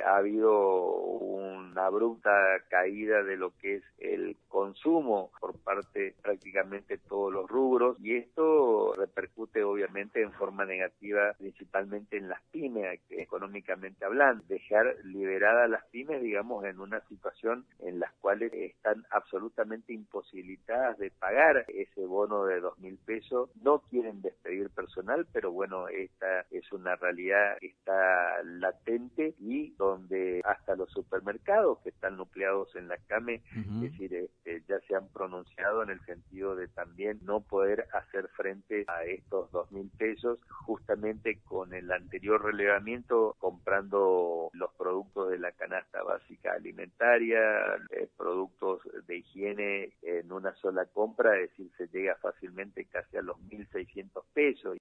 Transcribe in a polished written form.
ha habido una abrupta caída de lo que es el consumo por parte de prácticamente todos los rubros, y esto repercute obviamente en forma negativa principalmente en las pymes, económicamente hablando. Dejar liberadas las pymes, digamos, en una situación en las cuales están absolutamente imposibilitadas de pagar ese bono de 2.000 pesos, no quieren despedir personal, pero bueno, esta es una realidad que está latente y donde hasta los supermercados que están nucleados en la CAME, es decir, ya se han pronunciado en el sentido de también no poder hacer frente a estos 2.000 pesos, justamente con el anterior relevamiento, comprando los productos de la canasta básica alimentaria, productos de higiene en una sola compra, es decir, se llega fácilmente casi a los 1.600 pesos.